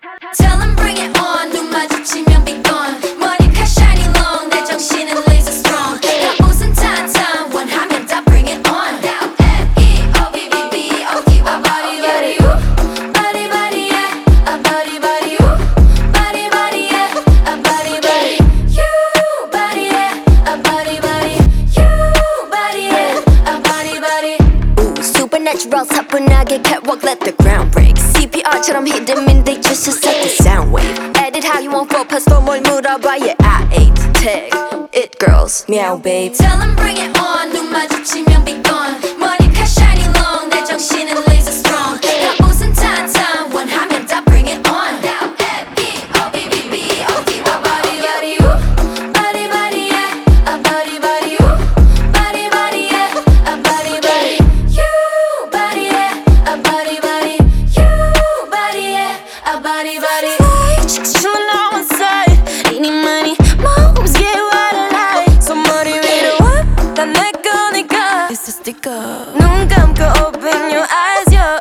Tell 'em bring it on. 눈 마주치면 be gone. 머리칼 shiny long. 내 정신은 laser strong. 다 웃은 타타 원하면 다 bring it on. L-M-E-O-B-B-B-O-T와 body body woo. Body body yeah. A body body woo. Body body yeah. A body body. You body yeah. A body body. You body yeah. A body body. Ooh, supernatural 사뿐하게 catwalk let the ground break. CPR처럼 hit them in they just to set the sound wave. Edit how you want focus for 뭘 물어봐 yeah I ate tag it girls meow babe. Tell 'em bring it on. 눈 마주치면 be gone. 머리칼 shiny long. 내 정신은 laser strong. 다 웃은 타타 원하면 다 bring it on. L-M-E-O-B-B-B-O-T와 body body woo. Body body yeah. A body body woo. Body body yeah. A body body. You body yeah. A body body. You body yeah. A body body. Chillin' on one side 이니 많이 moves get what I like. 손머리 위로 up 다 내 거니까 It's a sticker. 눈 감고 open your eyes yeah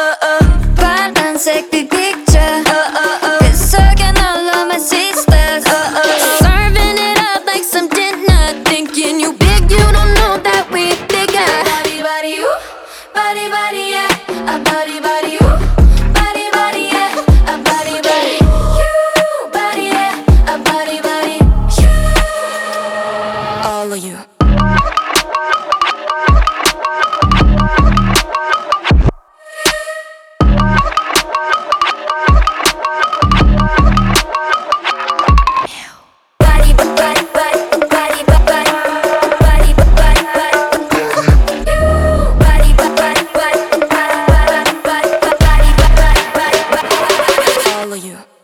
파란색 big picture 그 속에 널로 my sisters serving it up like some dinner thinking you big you don't know that we bigger. Body body woo. Body body yeah. A body body woo. Body body yeah. A body body. You body yeah. A body body. You. All of you. Body body body body body body body body. You body body body body body body body body body. All of you.